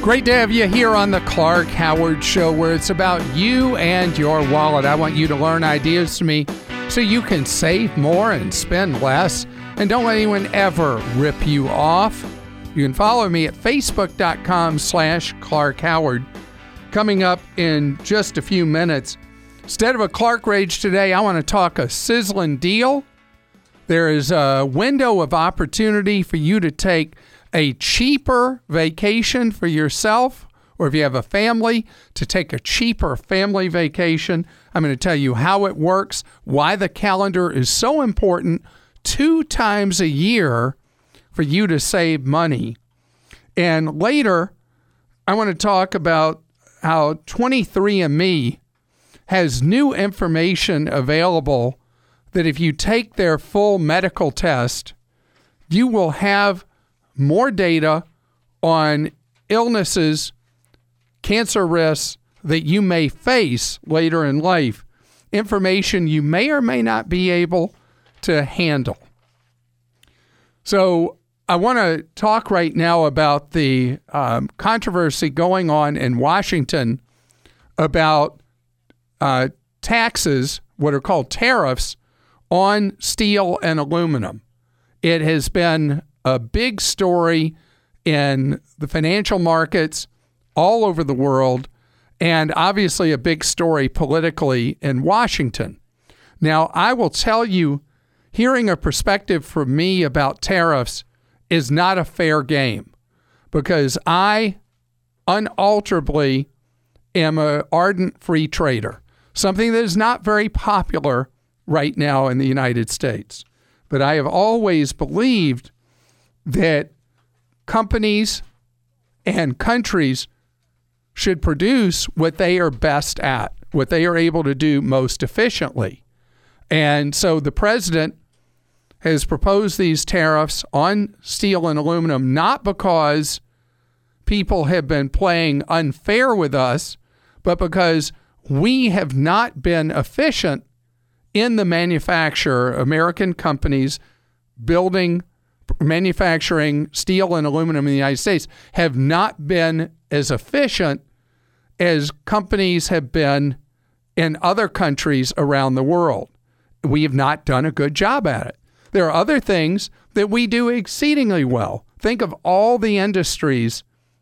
Great to have you here on the Clark Howard Show, where it's about you and your wallet. I want you to learn ideas from me so you can save more and spend less. And don't let anyone ever rip you off. You can follow me at facebook.com/Clark Howard. Coming up in just a few minutes, instead of a Clark Rage today, I want to talk a sizzling deal. There is a window of opportunity for you to take a cheaper vacation for yourself, or if you have a family, to take a cheaper family vacation. I'm going to tell you how it works, why the calendar is so important 2 times a year for you to save money. And later, I want to talk about how 23andMe has new information available that if you take their full medical test, you will have more data on illnesses, cancer risks that you may face later in life, information you may or may not be able to handle. So I want to talk right now about the controversy going on in Washington about taxes, what are called tariffs, on steel and aluminum. It has been a big story in the financial markets all over the world, and obviously a big story politically in Washington. Now, I will tell you, hearing a perspective from me about tariffs is not a fair game, because I unalterably am an ardent free trader, something that is not very popular right now in the United States. But I have always believed that companies and countries should produce what they are best at, what they are able to do most efficiently. And so the president has proposed these tariffs on steel and aluminum, not because people have been playing unfair with us, but because we have not been efficient in the manufacture. American companies manufacturing steel and aluminum in the United States have not been as efficient as companies have been in other countries around the world. We have not done a good job at it. There are other things that we do exceedingly well. Think of all the industries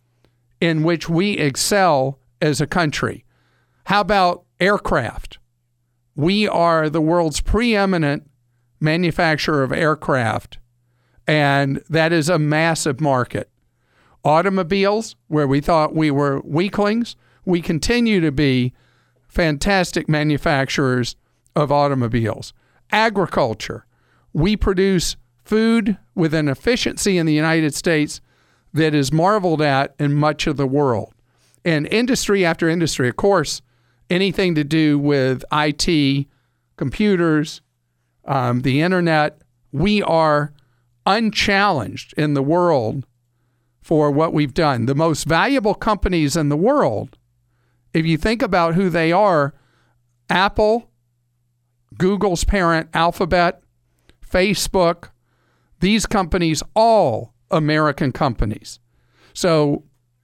in which we excel as a country. How about aircraft? We are the world's preeminent manufacturer of aircraft, and that is a massive market. Automobiles, where we thought we were weaklings, we continue to be fantastic manufacturers of automobiles. Agriculture, we produce food with an efficiency in the United States that is marveled at in much of the world. And industry after industry, of course, anything to do with IT, computers, the internet, we are unchallenged in the world for what we've done. The most valuable companies in the world, if you think about who they are, Apple, Google's parent Alphabet, Facebook, these companies, all American companies. So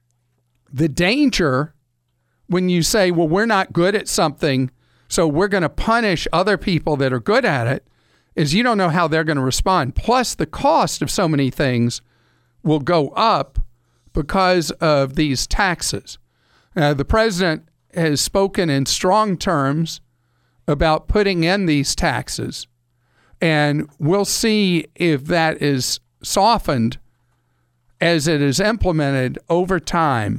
the danger when you say, well, we're not good at something, so we're going to punish other people that are good at it, is you don't know how they're going to respond. Plus, the cost of so many things will go up because of these taxes. The president has spoken in strong terms about putting in these taxes, and we'll see if that is softened as it is implemented over time.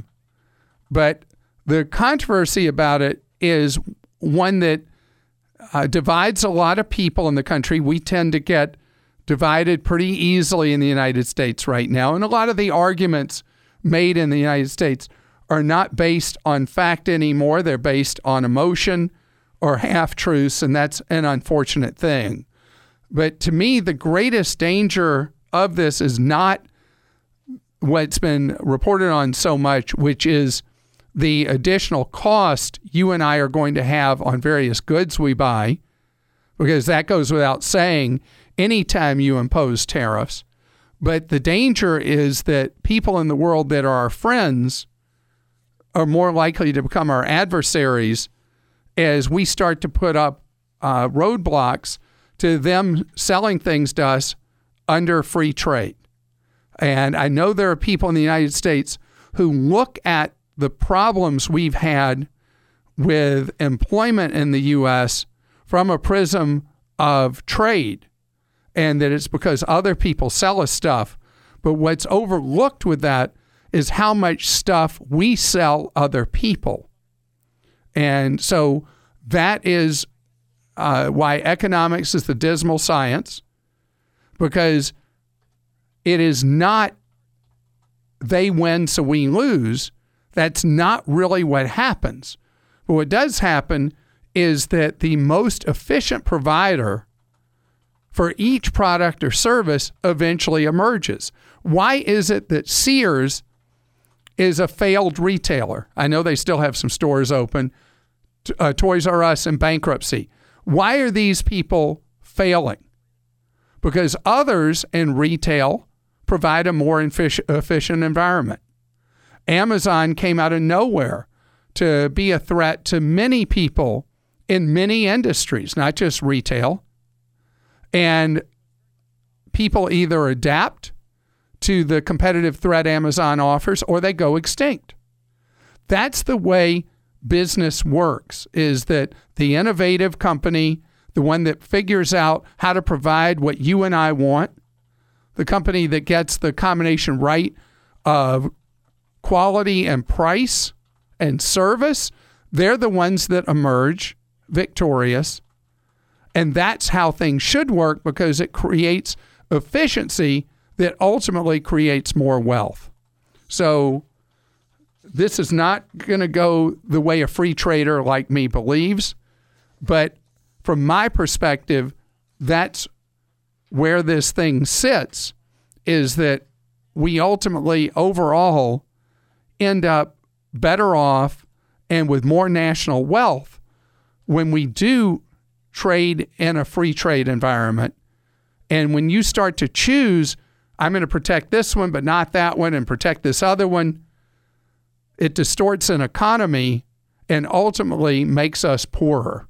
But the controversy about it is one that divides a lot of people in the country. We tend to get divided pretty easily in the United States right now. And a lot of the arguments made in the United States are not based on fact anymore. They're based on emotion or half-truths, and that's an unfortunate thing. But to me, the greatest danger of this is not what's been reported on so much, which is the additional cost you and I are going to have on various goods we buy, because that goes without saying anytime you impose tariffs. But the danger is that people in the world that are our friends are more likely to become our adversaries as we start to put up roadblocks to them selling things to us under free trade. And I know there are people in the United States who look at the problems we've had with employment in the U.S. from a prism of trade, and that it's because other people sell us stuff. But what's overlooked with that is how much stuff we sell other people. And so that is why economics is the dismal science, because it is not they win so we lose. That's not really what happens. But what does happen is that the most efficient provider for each product or service eventually emerges. Why is it that Sears is a failed retailer? I know they still have some stores open. Toys R Us in bankruptcy. Why are these people failing? Because others in retail provide a more efficient environment. Amazon came out of nowhere to be a threat to many people in many industries, not just retail. And people either adapt to the competitive threat Amazon offers or they go extinct. That's the way business works, is that the innovative company, the one that figures out how to provide what you and I want, the company that gets the combination right of quality and price and service, they're the ones that emerge victorious. And that's how things should work, because it creates efficiency that ultimately creates more wealth. So this is not going to go the way a free trader like me believes. But from my perspective, that's where this thing sits, is that we ultimately overall end up better off and with more national wealth when we do trade in a free trade environment. And when you start to choose, I'm going to protect this one, but not that one, and protect this other one, it distorts an economy and ultimately makes us poorer.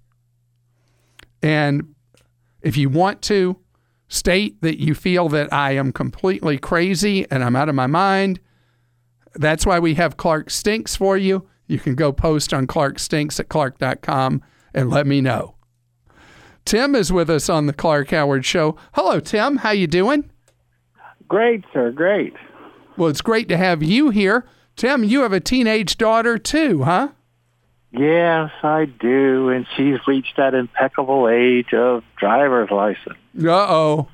And if you want to state that you feel that I am completely crazy and I'm out of my mind, that's why we have Clark Stinks for you. You can go post on Clark Stinks at clark.com and let me know. Tim is with us on the Clark Howard Show. Hello, Tim. How you doing? Great, sir. Great. Well, it's great to have you here. Tim, you have a teenage daughter too, huh? Yes, I do. And she's reached that impeccable age of driver's license. Uh-oh.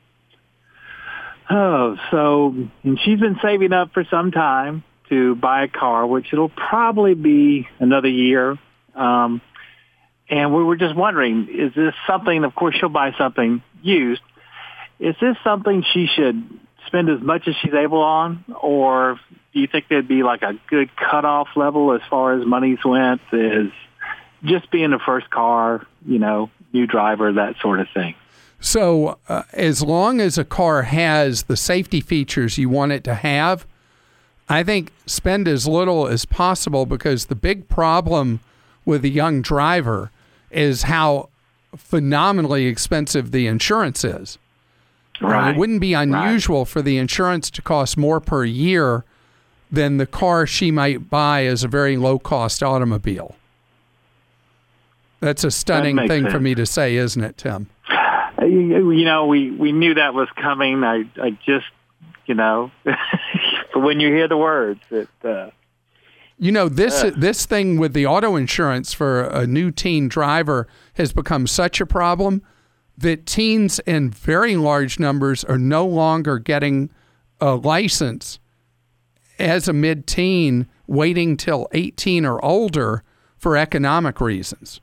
Oh, so and she's been saving up for some time to buy a car, which it'll probably be another year. And we were just wondering, is this something, of course she'll buy something used, is this something she should spend as much as she's able on? Or do you think there'd be like a good cutoff level as far as monies went, is just being the first car, you know, new driver, that sort of thing? So as long as a car has the safety features you want it to have, I think spend as little as possible, because the big problem with a young driver is how phenomenally expensive the insurance is. Right. It wouldn't be unusual for the insurance to cost more per year than the car she might buy as a very low-cost automobile. That's a stunning thing for me to say, isn't it, Tim? You know, we knew that was coming. I just, you know, when you hear the words, you know, this thing with the auto insurance for a new teen driver has become such a problem that teens in very large numbers are no longer getting a license as a mid-teen, waiting till 18 or older for economic reasons.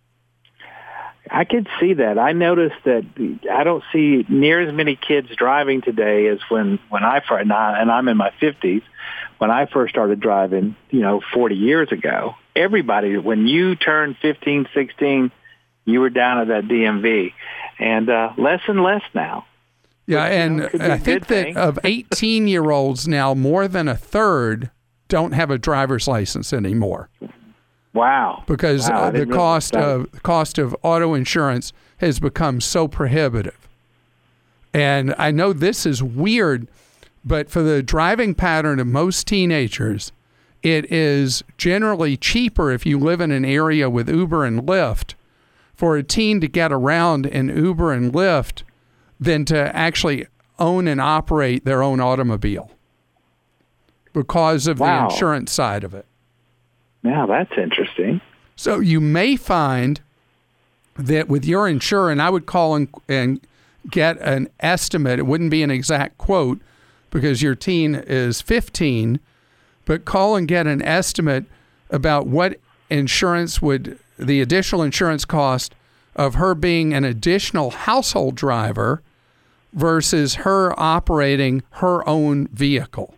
I could see that. I noticed that I don't see near as many kids driving today as when I first, and I'm in my 50s, when I first started driving, 40 years ago. Everybody, when you turned 15, 16, you were down at that DMV. And less and less now. Yeah, and I think that of 18-year-olds now, more than a third, don't have a driver's license anymore. Wow. Because the cost of auto insurance has become so prohibitive. And I know this is weird, but for the driving pattern of most teenagers, it is generally cheaper if you live in an area with Uber and Lyft for a teen to get around in Uber and Lyft than to actually own and operate their own automobile because of the insurance side of it. Now, that's interesting. So you may find that with your insurer, and I would call and get an estimate. It wouldn't be an exact quote because your teen is 15, but call and get an estimate about what insurance would, the additional insurance cost of her being an additional household driver versus her operating her own vehicle.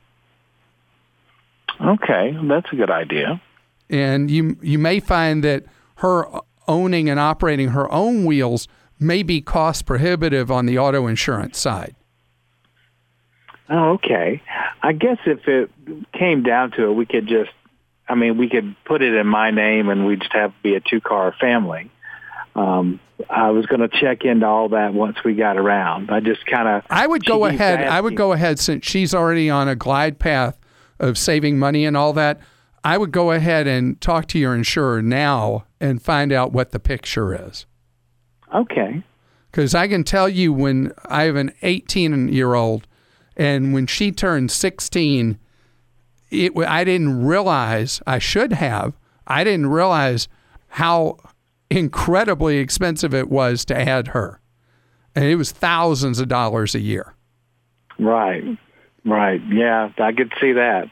Okay, that's a good idea. And you may find that her owning and operating her own wheels may be cost prohibitive on the auto insurance side. Oh, okay. I guess if it came down to it, we could put it in my name and we'd just have to be a 2-car family. I was going to check into all that once we got around. I would go ahead since she's already on a glide path of saving money and all that. I would go ahead and talk to your insurer now and find out what the picture is. Okay. Because I can tell you when I have an 18-year-old and when she turned 16, I didn't realize, I should have, I didn't realize how incredibly expensive it was to add her. And it was thousands of dollars a year. Right. Yeah, I could see that.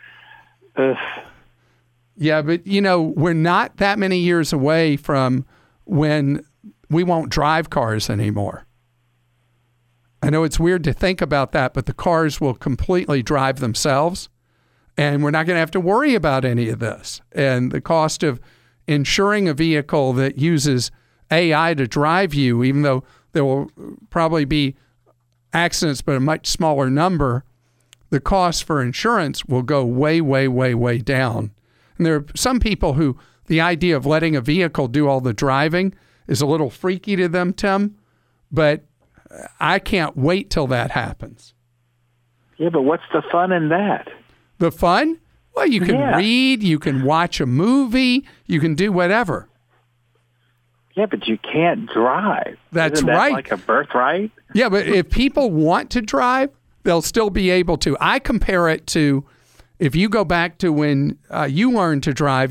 Yeah, but, we're not that many years away from when we won't drive cars anymore. I know it's weird to think about that, but the cars will completely drive themselves, and we're not going to have to worry about any of this. And the cost of insuring a vehicle that uses AI to drive you, even though there will probably be accidents, but a much smaller number, the cost for insurance will go way, way, way, way down. And there are some people who the idea of letting a vehicle do all the driving is a little freaky to them, Tim, but I can't wait till that happens. Yeah, but what's the fun in that? The fun? Well, you can read, you can watch a movie, you can do whatever. Yeah, but you can't drive. That's Isn't that right. Like a birthright? Yeah, but if people want to drive, they'll still be able to. I compare it to if you go back to when you learned to drive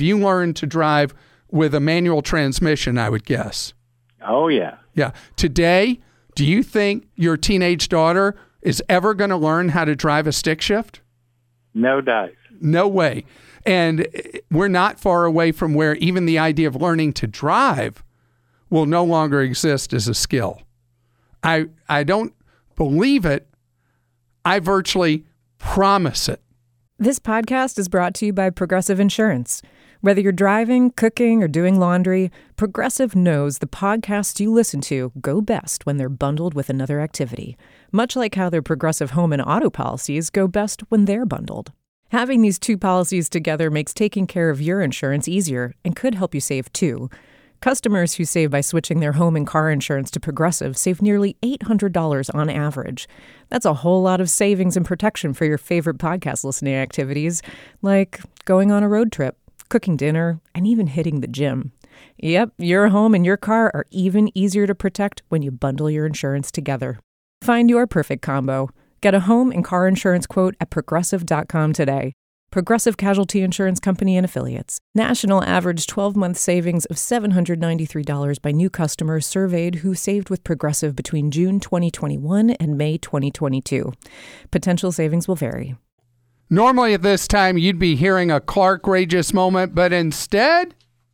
with a manual transmission, I would guess. Oh, yeah. Yeah. Today, do you think your teenage daughter is ever going to learn how to drive a stick shift? No doubt. No way. And we're not far away from where even the idea of learning to drive will no longer exist as a skill. I don't believe it. I virtually promise it. This podcast is brought to you by Progressive Insurance. Whether you're driving, cooking, or doing laundry, Progressive knows the podcasts you listen to go best when they're bundled with another activity, much like how their Progressive home and auto policies go best when they're bundled. Having these two policies together makes taking care of your insurance easier and could help you save too. Customers who save by switching their home and car insurance to Progressive save nearly $800 on average. That's a whole lot of savings and protection for your favorite podcast listening activities, like going on a road trip, cooking dinner, and even hitting the gym. Yep, your home and your car are even easier to protect when you bundle your insurance together. Find your perfect combo. Get a home and car insurance quote at Progressive.com today. Progressive Casualty Insurance Company and Affiliates. National average 12-month savings of $793 by new customers surveyed who saved with Progressive between June 2021 and May 2022. Potential savings will vary. Normally at this time, you'd be hearing a Clark-rageous moment, but instead,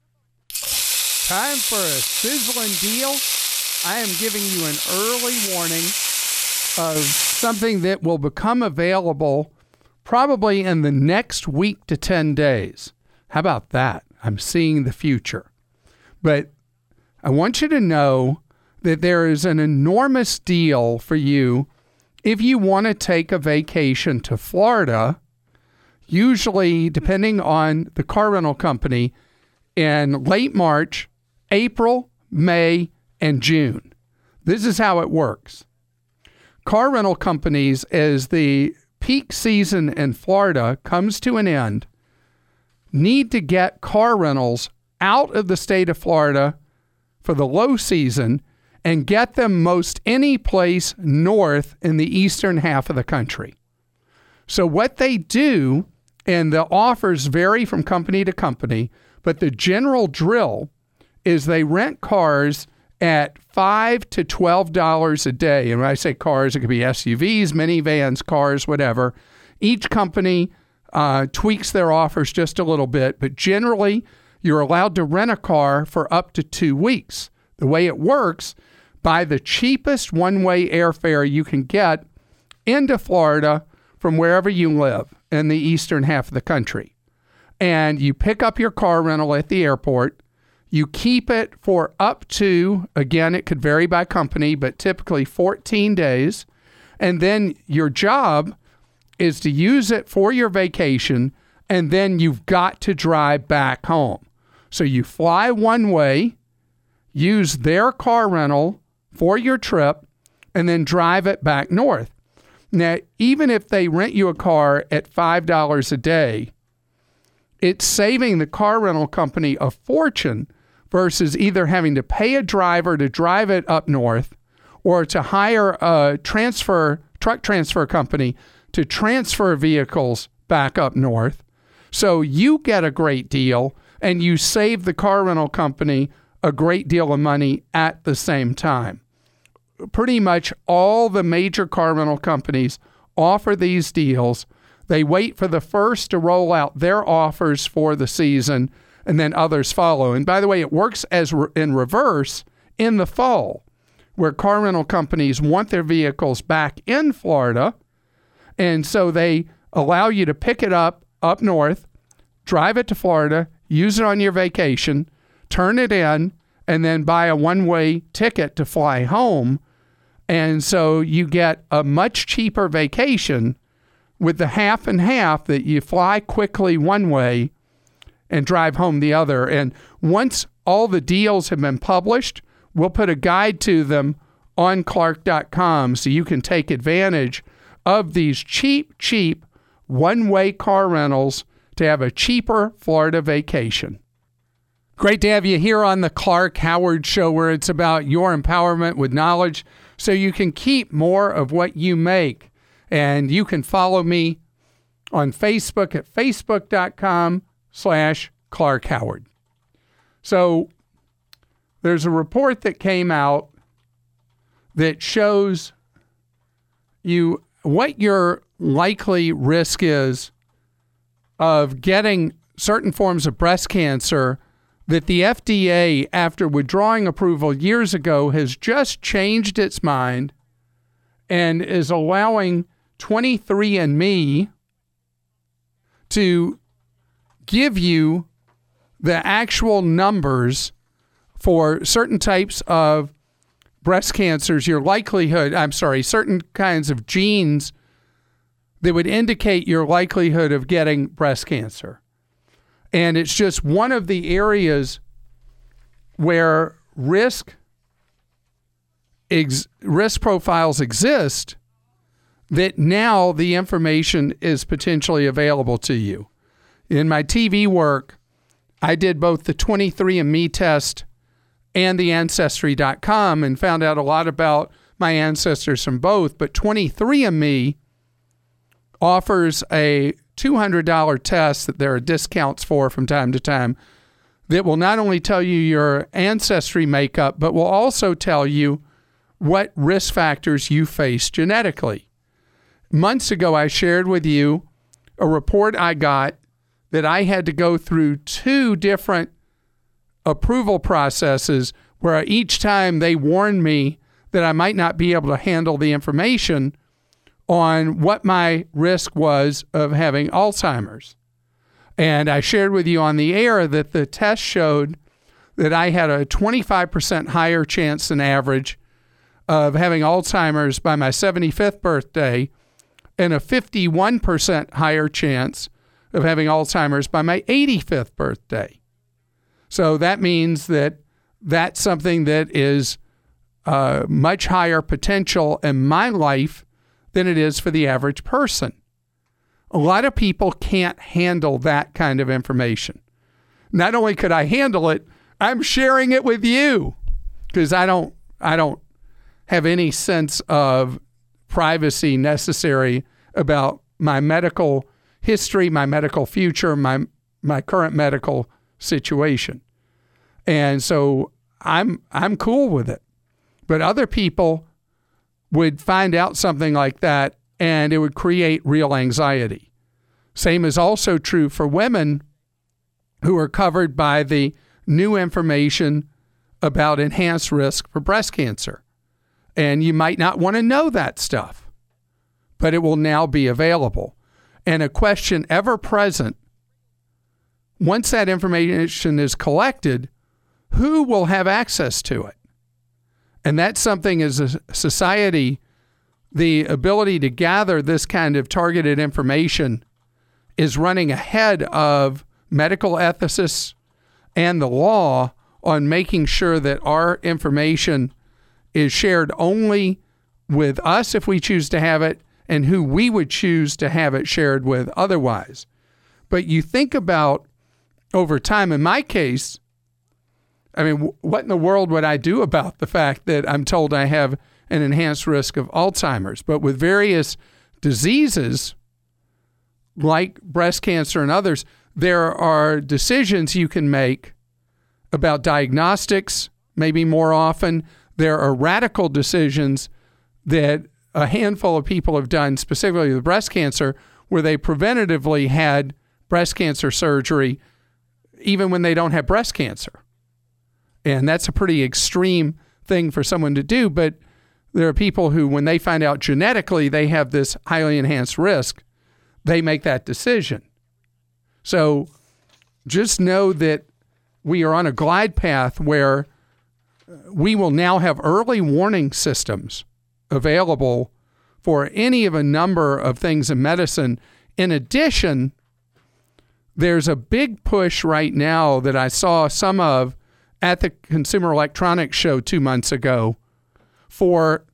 time for a sizzling deal. I am giving you an early warning of something that will become available probably in the next week to 10 days. How about that? I'm seeing the future. But I want you to know that there is an enormous deal for you if you want to take a vacation to Florida usually, depending on the car rental company, in late March, April, May, and June. This is how it works. Car rental companies, as the peak season in Florida comes to an end, need to get car rentals out of the state of Florida for the low season and get them most any place north in the eastern half of the country. So what they do, and the offers vary from company to company, but the general drill is they rent cars at $5 to $12 a day. And when I say cars, it could be SUVs, minivans, cars, whatever. Each company tweaks their offers just a little bit, but generally you're allowed to rent a car for up to 2 weeks. The way it works, buy the cheapest one-way airfare you can get into Florida from wherever you live in the eastern half of the country. And you pick up your car rental at the airport. You keep it for up to, again, it could vary by company, but typically 14 days. And then your job is to use it for your vacation, and then you've got to drive back home. So you fly one way, use their car rental for your trip, and then drive it back north. Now, even if they rent you a car at $5 a day, it's saving the car rental company a fortune versus either having to pay a driver to drive it up north or to hire a truck transfer company to transfer vehicles back up north. So you get a great deal and you save the car rental company a great deal of money at the same time. Pretty much all the major car rental companies offer these deals. They wait for the first to roll out their offers for the season, and then others follow. And by the way, it works as in reverse in the fall, where car rental companies want their vehicles back in Florida, and so they allow you to pick it up north, drive it to Florida, use it on your vacation, turn it in, and then buy a one-way ticket to fly home. And so you get a much cheaper vacation with the half and half that you fly quickly one way and drive home the other. And once all the deals have been published, we'll put a guide to them on Clark.com so you can take advantage of these cheap one-way car rentals to have a cheaper Florida vacation. Great to have you here on the Clark Howard Show, where it's about your empowerment with knowledge so you can keep more of what you make. And you can follow me on Facebook at facebook.com/Clark Howard. So there's a report that came out that shows you what your likely risk is of getting certain forms of breast cancer that the FDA, after withdrawing approval years ago, has just changed its mind and is allowing 23andMe to give you the actual numbers for certain types of breast cancers, certain kinds of genes that would indicate your likelihood of getting breast cancer. And it's just one of the areas where risk profiles exist that now the information is potentially available to you. In my TV work, I did both the 23andMe test and the Ancestry.com and found out a lot about my ancestors from both. But 23andMe offers a $200 test that there are discounts for from time to time that will not only tell you your ancestry makeup, but will also tell you what risk factors you face genetically. Months ago, I shared with you a report I got that I had to go through 2 different approval processes where each time they warned me that I might not be able to handle the information on what my risk was of having Alzheimer's. And I shared with you on the air that the test showed that I had a 25% higher chance than average of having Alzheimer's by my 75th birthday and a 51% higher chance of having Alzheimer's by my 85th birthday. So that means that that's something that is much higher potential in my life than it is for the average person. A lot of people can't handle that kind of information. Not only could I handle it, I'm sharing it with you because I don't have any sense of privacy necessary about my medical history, my medical future, my current medical situation. And so I'm cool with it. But other people would find out something like that and it would create real anxiety. Same is also true for women who are covered by the new information about enhanced risk for breast cancer. And you might not want to know that stuff, but it will now be available. And a question ever present, once that information is collected, who will have access to it? And that's something as a society, the ability to gather this kind of targeted information is running ahead of medical ethicists and the law on making sure that our information is shared only with us if we choose to have it and who we would choose to have it shared with otherwise. But you think about over time, in my case, I mean, what in the world would I do about the fact that I'm told I have an enhanced risk of Alzheimer's? But with various diseases like breast cancer and others, there are decisions you can make about diagnostics, maybe more often. There are radical decisions that a handful of people have done, specifically with breast cancer, where they preventatively had breast cancer surgery even when they don't have breast cancer. And that's a pretty extreme thing for someone to do, but there are people who, when they find out genetically they have this highly enhanced risk, they make that decision. So just know that we are on a glide path where we will now have early warning systems available for any of a number of things in medicine. In addition, there's a big push right now that I saw some of at the Consumer Electronics Show 2 months ago for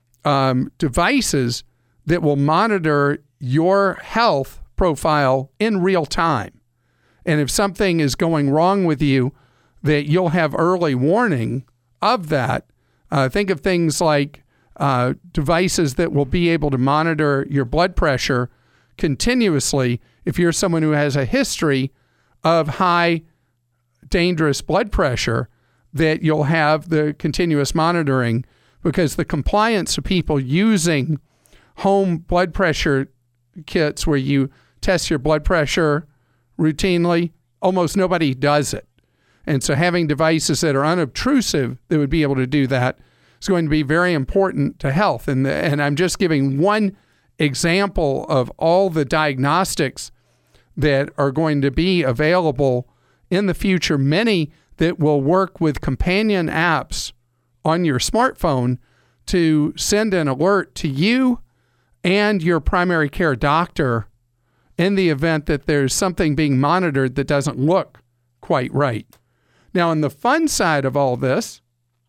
devices that will monitor your health profile in real time. And if something is going wrong with you, that you'll have early warning of that. Think of things like devices that will be able to monitor your blood pressure continuously if you're someone who has a history of high dangerous blood pressure, that you'll have the continuous monitoring, because the compliance of people using home blood pressure kits where you test your blood pressure routinely, almost nobody does it. And so having devices that are unobtrusive that would be able to do that is going to be very important to health. And I'm just giving one example of all the diagnostics that are going to be available in the future, many that will work with companion apps on your smartphone to send an alert to you and your primary care doctor in the event that there's something being monitored that doesn't look quite right. Now, on the fun side of all this,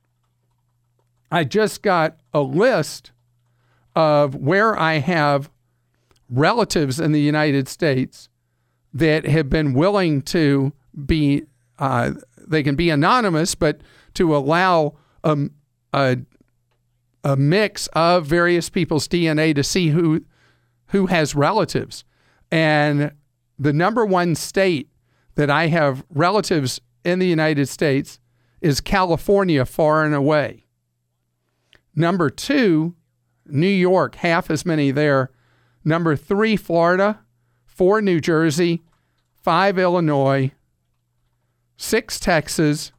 I just got a list of where I have relatives in the United States that have been willing to be, they can be anonymous, but to allow a mix of various people's DNA to see who has relatives. And the number one state that I have relatives in the United States is California, far and away. Number 2, New York, half as many there. Number 3, Florida. 4, New Jersey. 5, Illinois. 6, Texas.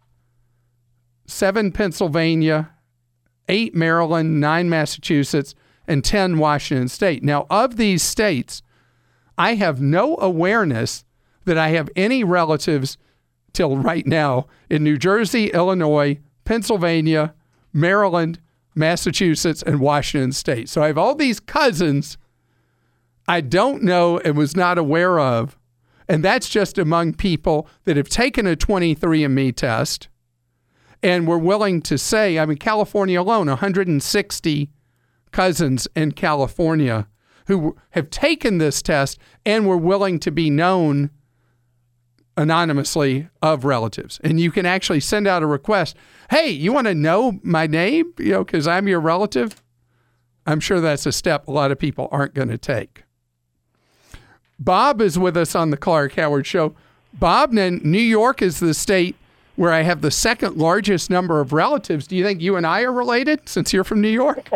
7, Pennsylvania. 8, Maryland. 9, Massachusetts. And 10, Washington State. Now, of these states, I have no awareness that I have any relatives till right now in New Jersey, Illinois, Pennsylvania, Maryland, Massachusetts, and Washington State. So I have all these cousins I don't know and was not aware of, and that's just among people that have taken a 23andMe test and were willing to say, I mean, California alone, 160 cousins in California who have taken this test and were willing to be known anonymously of relatives. And you can actually send out a request. Hey, you want to know my name? Because I'm your relative. I'm sure that's a step a lot of people aren't going to take. Bob is with us on the Clark Howard Show. Bob, New York is the state where I have the second largest number of relatives. Do you think you and I are related since you're from New York?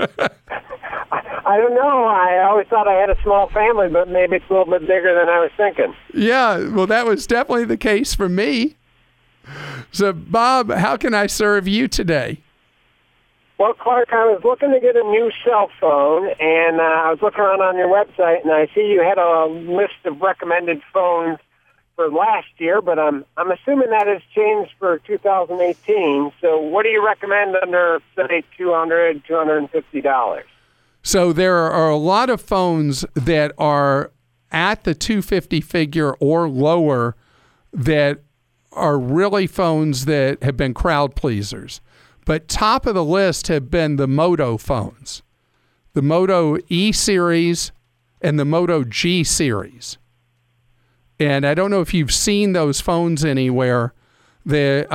I don't know. I always thought I had a small family, but maybe it's a little bit bigger than I was thinking. Yeah, well, that was definitely the case for me. So, Bob, how can I serve you today? Well, Clark, I was looking to get a new cell phone, and I was looking around on your website, and I see you had a list of recommended phones for last year, but I'm assuming that has changed for 2018. So what do you recommend under, say, $200, $250? So there are a lot of phones that are at the $250 figure or lower that are really phones that have been crowd pleasers. But top of the list have been the Moto phones, the Moto E series and the Moto G series. And I don't know if you've seen those phones anywhere. The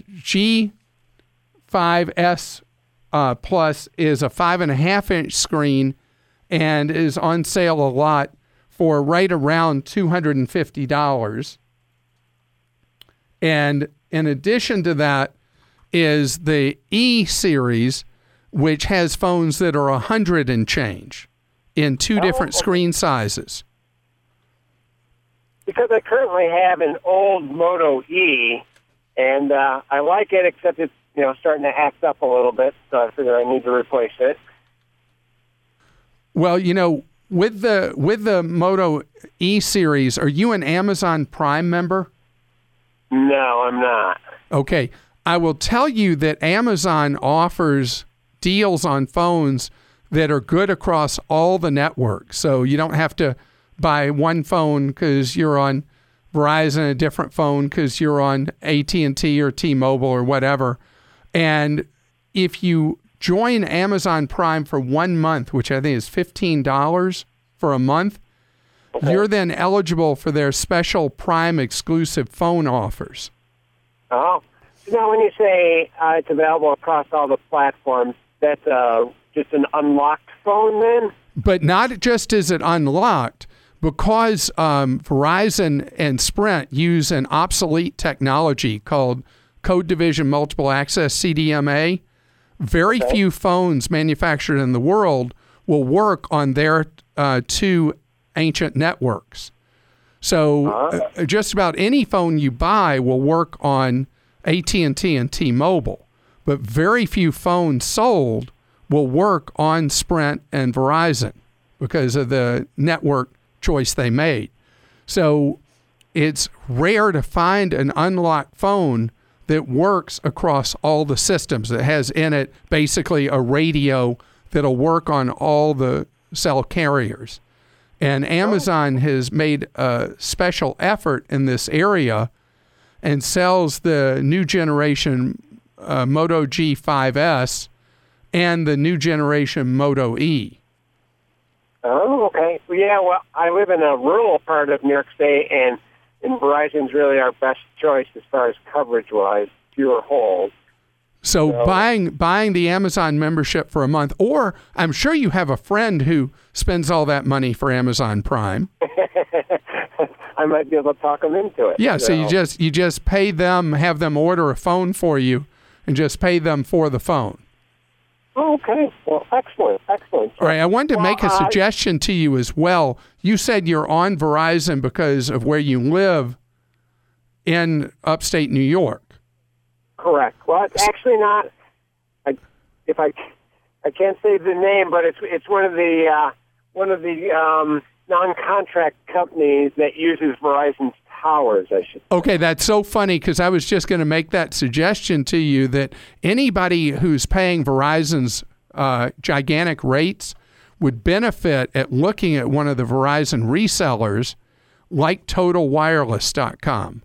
G5S Plus is a 5.5-inch screen and is on sale a lot for right around $250. And in addition to that is the E series, which has phones that are 100 and change in two different screen sizes. Because I currently have an old Moto E, and I like it, except it's starting to act up a little bit, so I figure I need to replace it. Well, with the Moto E series, are you an Amazon Prime member? No, I'm not. Okay. I will tell you that Amazon offers deals on phones that are good across all the networks. So you don't have to buy one phone because you're on Verizon, a different phone because you're on AT&T or T-Mobile or whatever. And if you join Amazon Prime for 1 month, which I think is $15 for a month, you're then eligible for their special Prime exclusive phone offers. Oh. Now, when you say it's available across all the platforms, that's just an unlocked phone then? But not just is it unlocked, because Verizon and Sprint use an obsolete technology called Code Division Multiple Access, CDMA. Very few phones manufactured in the world will work on their two ancient networks. So just about any phone you buy will work on AT&T and T-Mobile, but very few phones sold will work on Sprint and Verizon because of the network choice they made. So it's rare to find an unlocked phone that works across all the systems, that has in it basically a radio that'll work on all the cell carriers. And Amazon has made a special effort in this area and sells the new generation Moto G5S and the new generation Moto E. Oh, okay. Well, I live in a rural part of New York State, and Verizon's really our best choice as far as coverage-wise, fewer holes. So buying the Amazon membership for a month, or I'm sure you have a friend who spends all that money for Amazon Prime. I might be able to talk them into it. Yeah, so you just pay them, have them order a phone for you, and just pay them for the phone. Oh, okay. Well, excellent. All right, I wanted to make a suggestion to you as well. You said you're on Verizon because of where you live in upstate New York. Correct. Well, it's actually not. I can't say the name, but it's one of the non-contract companies that uses Verizon's towers, I should say. Okay, that's so funny because I was just going to make that suggestion to you that anybody who's paying Verizon's gigantic rates would benefit at looking at one of the Verizon resellers like TotalWireless.com.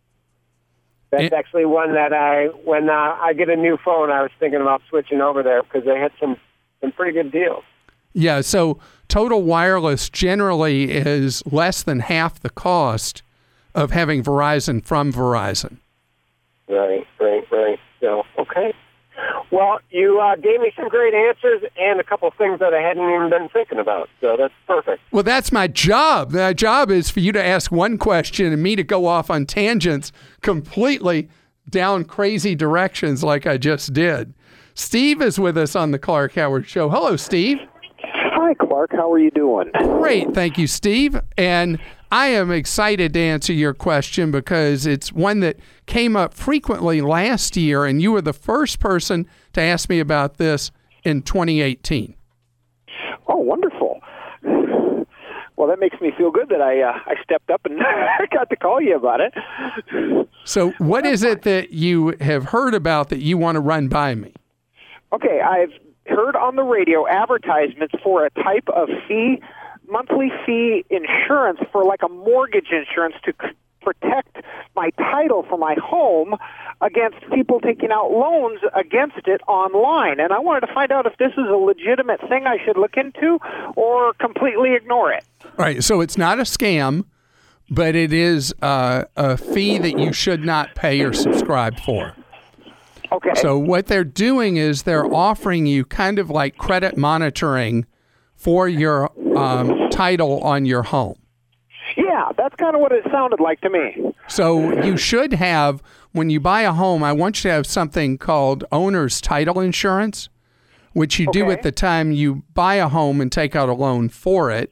That's actually one that when I get a new phone, I was thinking about switching over there because they had some pretty good deals. Yeah, so Total Wireless generally is less than half the cost of having Verizon from Verizon. Right. So, okay. Well, you gave me some great answers and a couple of things that I hadn't even been thinking about, so that's perfect. Well, that's my job. My job is for you to ask one question and me to go off on tangents completely down crazy directions like I just did. Steve is with us on the Clark Howard Show. Hello, Steve. Hi, Clark. How are you doing? Great. Thank you, Steve. And I am excited to answer your question because it's one that came up frequently last year, and you were the first person to ask me about this in 2018. Oh, wonderful. Well, that makes me feel good that I stepped up and got to call you about it. So what is it that you have heard about that you want to run by me? Okay, I've heard on the radio advertisements for a type of monthly fee insurance for like a mortgage insurance to protect my title for my home against people taking out loans against it online. And I wanted to find out if this is a legitimate thing I should look into or completely ignore it. All right, so it's not a scam, but it is a fee that you should not pay or subscribe for. Okay. So what they're doing is they're offering you kind of like credit monitoring for your title on your home. Yeah, that's kind of what it sounded like to me. So you should have, when you buy a home, I want you to have something called owner's title insurance, which you do at the time you buy a home and take out a loan for it.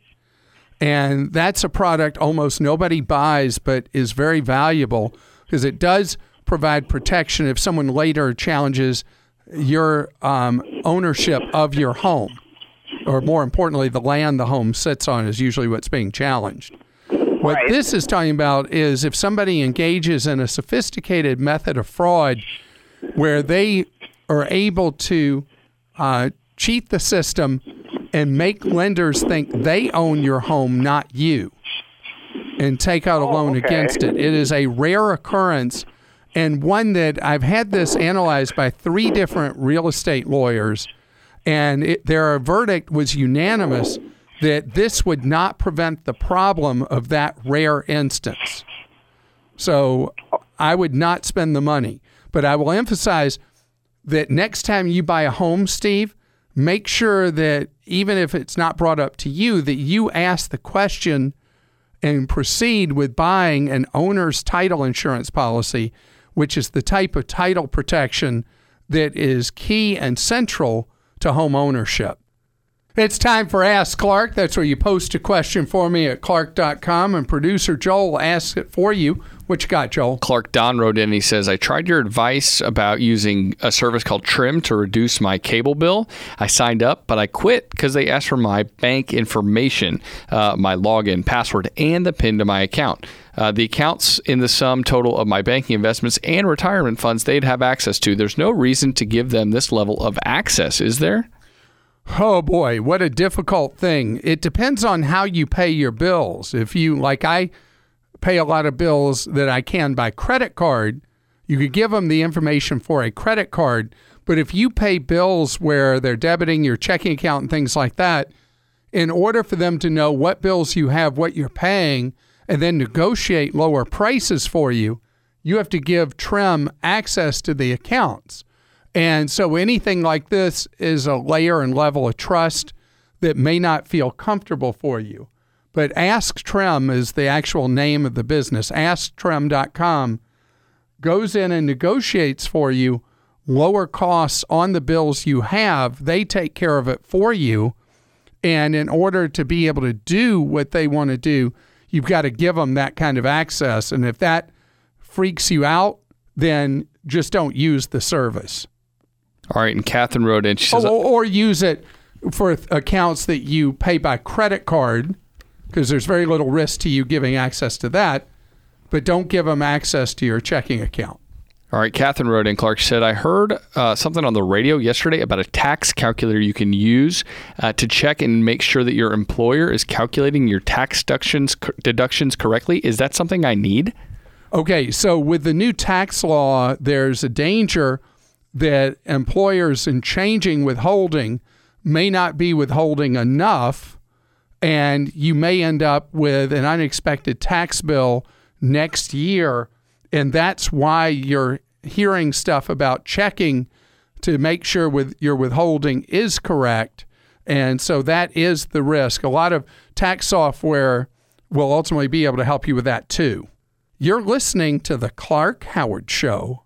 And that's a product almost nobody buys, but is very valuable because it does provide protection if someone later challenges your ownership of your home. Or more importantly, the land the home sits on is usually what's being challenged. What this is talking about is if somebody engages in a sophisticated method of fraud where they are able to cheat the system and make lenders think they own your home, not you, and take out a loan against it. It is a rare occurrence and one that I've had this analyzed by 3 different real estate lawyers, and their verdict was unanimous that this would not prevent the problem of that rare instance. So I would not spend the money. But I will emphasize that next time you buy a home, Steve, make sure that even if it's not brought up to you, that you ask the question and proceed with buying an owner's title insurance policy, which is the type of title protection that is key and central to home ownership. It's time for Ask Clark. That's where you post a question for me at clark.com, and producer Joel asks it for you. What you got, Joel? Clark Don wrote in. He says, I tried your advice about using a service called Trim to reduce my cable bill. I signed up, but I quit because they asked for my bank information, my login, password, and the PIN to my account. The accounts in the sum total of my banking investments and retirement funds they'd have access to. There's no reason to give them this level of access, is there? Oh, boy, what a difficult thing. It depends on how you pay your bills. If you, like I pay a lot of bills that I can by credit card, you could give them the information for a credit card. But if you pay bills where they're debiting your checking account and things like that, in order for them to know what bills you have, what you're paying, and then negotiate lower prices for you, you have to give Trim access to the accounts. And so anything like this is a layer and level of trust that may not feel comfortable for you. But Ask Trim is the actual name of the business. AskTrim.com goes in and negotiates for you lower costs on the bills you have. They take care of it for you. And in order to be able to do what they want to do, you've got to give them that kind of access. And if that freaks you out, then just don't use the service. All right, and Catherine wrote in. She says, or use it for accounts that you pay by credit card, because there's very little risk to you giving access to that, but don't give them access to your checking account. All right, Catherine wrote in. Clark said, I heard something on the radio yesterday about a tax calculator you can use to check and make sure that your employer is calculating your tax deductions correctly. Is that something I need? Okay, so with the new tax law, there's a danger that employers in changing withholding may not be withholding enough, and you may end up with an unexpected tax bill next year. And that's why you're hearing stuff about checking to make sure your withholding is correct. And so that is the risk. A lot of tax software will ultimately be able to help you with that too. You're listening to The Clark Howard Show.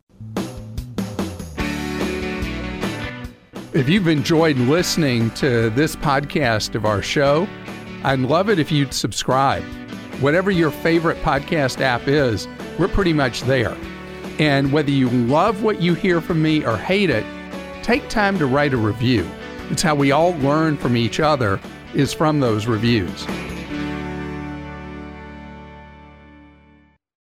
If you've enjoyed listening to this podcast of our show, I'd love it if you'd subscribe. Whatever your favorite podcast app is, we're pretty much there. And whether you love what you hear from me or hate it, take time to write a review. It's how we all learn from each other, is from those reviews.